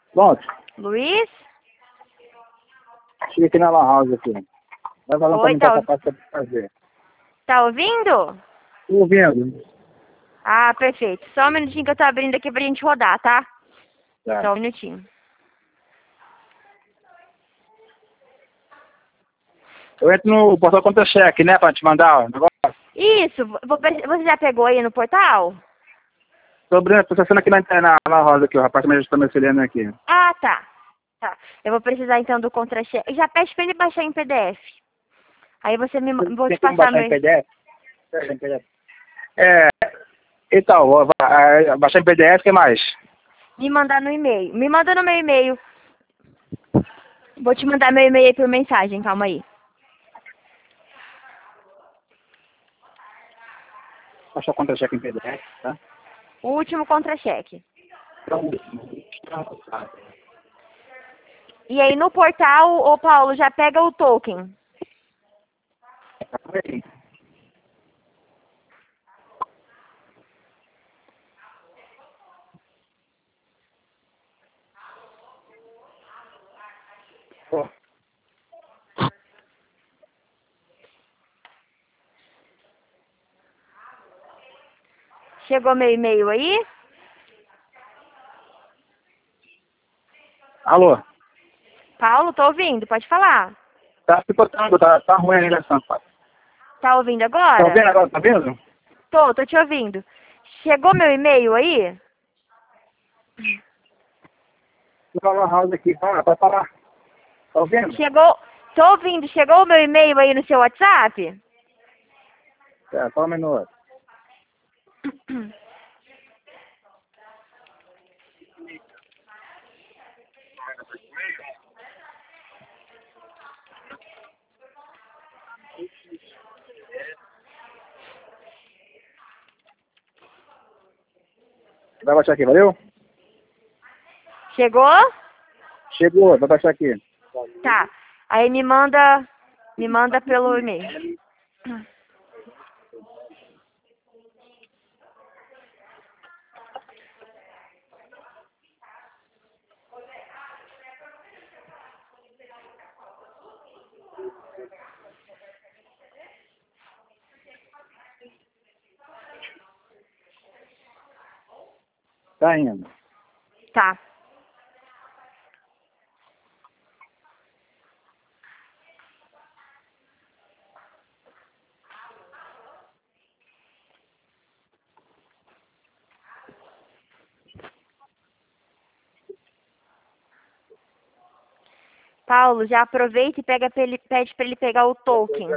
Pronto. Luiz? Cheguei aqui na Lan House aqui. Vai falando pra Oi, mim tá, essa parte pra fazer. tá ouvindo? Tô ouvindo. Ah, perfeito. Só um minutinho que eu tô abrindo aqui pra gente rodar, tá? Tá. Só um minutinho. Eu entro no portal contra-cheque, né? Pra te mandar o negócio. Isso, você já pegou aí no portal? Tô acessando aqui na Lan House aqui, o rapaz também já está me auxiliando aqui. Ah, tá. Tá. Eu vou precisar então do contra-cheque. Já pede pra ele baixar em PDF. Aí você vou Tem te como passar baixar em meu. PDF? Baixar em PDF. Então, baixar em PDF, o que mais? Me mandar no e-mail. Me manda no meu e-mail. Vou te mandar meu e-mail aí por mensagem, calma aí. Baixar o contra-cheque em PDF, tá? O último contra-cheque. E aí no portal, ô Paulo, já pega o token. Chegou meu e-mail aí? Alô? Paulo, tô ouvindo, pode falar. Tá picotando, tá ruim a ligação. Tá ouvindo Tá ouvindo agora? agora, tá vendo? Tô te ouvindo. Chegou meu e-mail aí? Tô na Lan House aqui, pode falar. Tá ouvindo? Chegou, tô ouvindo. Chegou o meu e-mail aí no seu WhatsApp? Tá, só um minuto. Vai baixar aqui, valeu? Chegou? Chegou, vai baixar aqui. Tá. Aí me manda pelo e-mail. Tá indo. Tá. Paulo, já aproveita e pede pra ele pegar o token.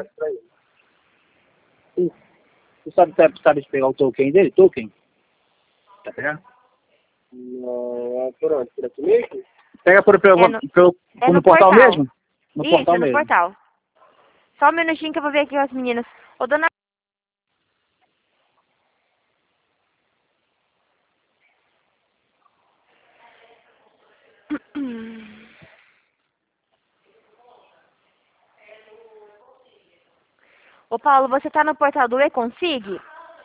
Tu sabe de pegar o token dele? Token? Tá pegando? Não, por onde? Por aqui mesmo? Pega no no portal portal. mesmo? No Isso, portal no mesmo. portal. Só um minutinho que eu vou ver aqui com as meninas. Ô, dona... Ô, Paulo, você tá no portal do eConsig?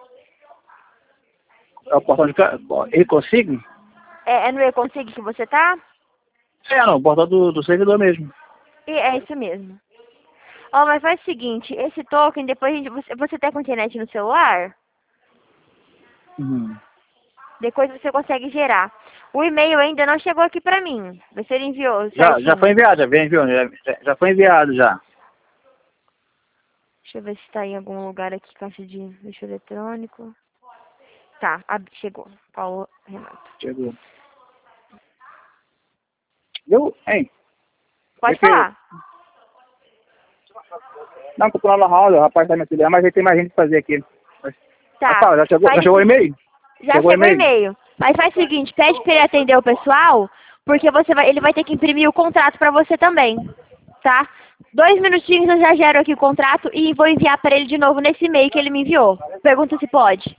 É o portal de... Ele consegue? É no eConsig que você tá? Não, o portal do servidor mesmo. E é isso mesmo. Ó, mas faz o seguinte, esse token, depois você tá com internet no celular? Uhum. Depois você consegue gerar. O e-mail ainda não chegou aqui pra mim. Vê se ele enviou Já certinho. foi enviado, já foi enviado já. Deixa eu ver se tá em algum lugar aqui, caixa de lixo eletrônico. Tá, chegou. Paulo Renato. Chegou. Viu? Hein? Pode falar. Não, tô na Lan House, o rapaz tá me auxiliando, mas aí tem mais gente pra fazer aqui. Tá. Fala, já chegou o e-mail? Já chegou o e-mail. Mas faz o seguinte, pede pra ele atender o pessoal, porque ele vai ter que imprimir o contrato pra você também. Tá? 2 minutinhos eu já gero aqui o contrato e vou enviar pra ele de novo nesse e-mail que ele me enviou. Pergunta se pode.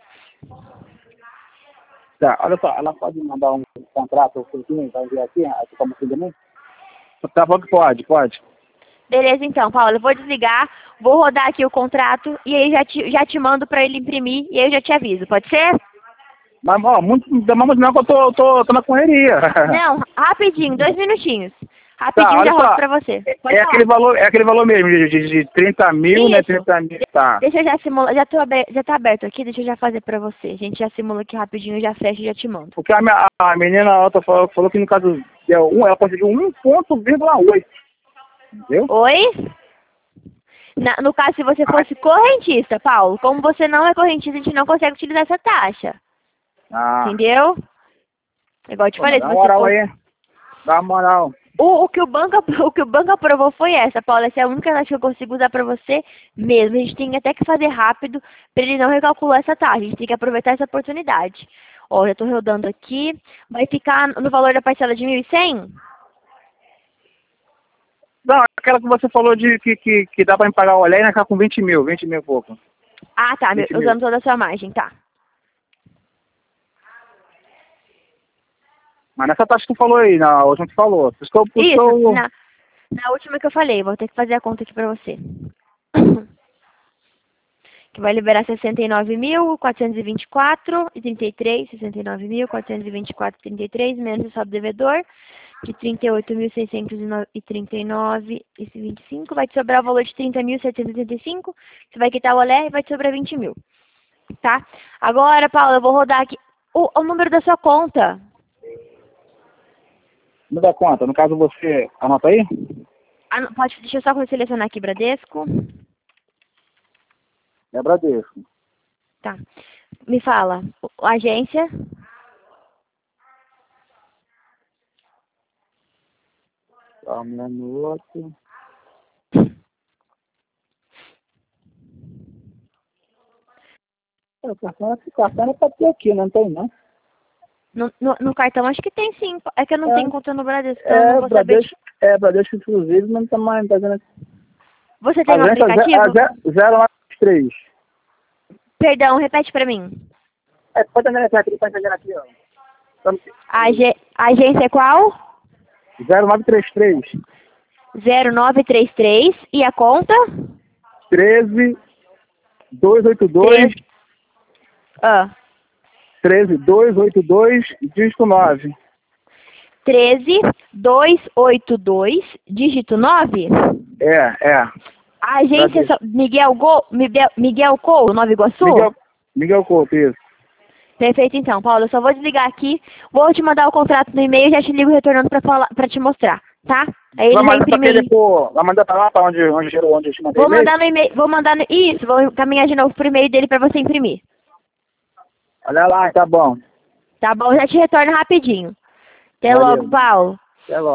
Tá, olha só, ela pode mandar um contrato pra enviar aqui, como filho de mim? Tá bom que pode. Beleza, então, Paulo, eu vou desligar, vou rodar aqui o contrato e aí já te mando pra ele imprimir e aí eu já te aviso, pode ser? Mas, ó, muito, não que eu tô na correria. Não, rapidinho, 2 minutinhos. Rapidinho olha já rodo só. pra você. Pode É falar. aquele valor mesmo, de 30 mil, né? Isso. 30 mil, tá. Deixa eu já simular, já tá aberto aqui, deixa eu já fazer pra você. A gente já simula aqui rapidinho, já fecha e já te mando. Porque a menina alta falou que no caso, ela conseguiu 1,8. Entendeu? Oi? No caso, se você fosse correntista, Paulo, como você não é correntista, a gente não consegue utilizar essa taxa. Entendeu? Igual eu te falei, se Dá você moral fosse... aí. Dá moral. O que o banco aprovou foi essa, Paulo. Essa é a única taxa que eu consigo usar pra você mesmo. A gente tem até que fazer rápido pra ele não recalcular essa taxa. A gente tem que aproveitar essa oportunidade. Ó, já tô rodando aqui. Vai ficar no valor da parcela de 1.100? Não, aquela que você falou de que dá pra me pagar o olhar e ficar com 20 mil e pouco. Ah, tá. 20 Usando mil. toda a sua margem, tá. Mas nessa taxa que tu falou aí, na última que tu falou. Por isso que Isso, na última que eu falei. Vou ter que fazer a conta aqui pra você. Que vai liberar 69.424,33, 69.424,33, menos o saldo devedor, de 38.639,25, vai te sobrar o valor de 30.785, você vai quitar o olé e vai te sobrar 20 mil, tá? Agora, Paula, eu vou rodar aqui o número da sua conta. Não dá conta. No caso, você anota aí? Deixa eu só selecionar aqui, Bradesco. É Bradesco. Tá. Me fala, agência. Só um minuto. O cartão é pra ter aqui, não tem, não? No cartão acho que tem sim. É que eu não tenho conta no Bradesco, então eu não vou saber. Bradesco inclusive, não tá mais, tá vendo? Você tem um aplicativo? 093. Perdão, repete pra mim. Pode andar aqui, pode andar aqui, ó. A agência é qual? 0933. 0933. E a conta? 13282. 13282, dígito 9. 13282, dígito 9? É. A agência Miguel Couto, Nova Iguaçu? Miguel Couto, isso. Perfeito, então, Paulo. Eu só vou desligar aqui, vou te mandar o contrato no e-mail e já te ligo retornando pra te mostrar, tá? Aí ele vai imprimir. Vai mandar pra lá, pra onde eu te mandei. Vou mandar no e-mail, isso, vou encaminhar de novo pro e-mail dele pra você imprimir. Olha lá, tá bom. Tá bom, já te retorno rapidinho. Até Valeu. logo, Paulo. Até logo.